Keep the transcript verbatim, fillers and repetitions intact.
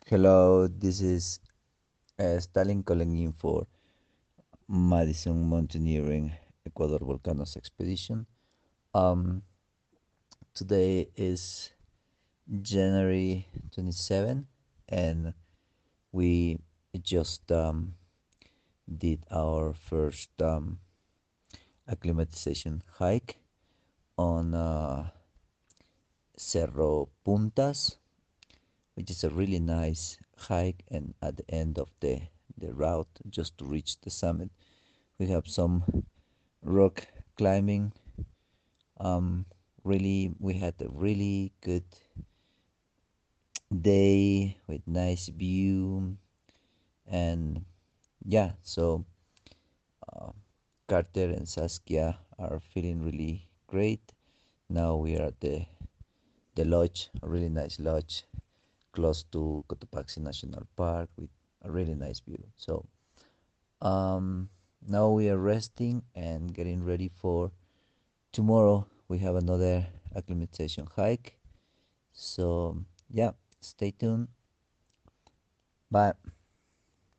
Hello, this is uh, Stalin calling in for Madison Mountaineering Ecuador Volcanoes Expedition. Um, Today is January twenty-seventh, and we just um, did our first um, acclimatization hike on uh, Cerro Puntas, which is a really nice hike. And at the end of the, the route, just to reach the summit, we have some rock climbing. Um, really, we had a really good day with nice view, and yeah, so uh, Carter and Saskia are feeling really great. Now we are at the the lodge, a really nice lodge close to Cotopaxi National Park with a really nice view. So um, now we are resting and getting ready for tomorrow. We have another acclimatization hike. So, yeah, stay tuned. Bye.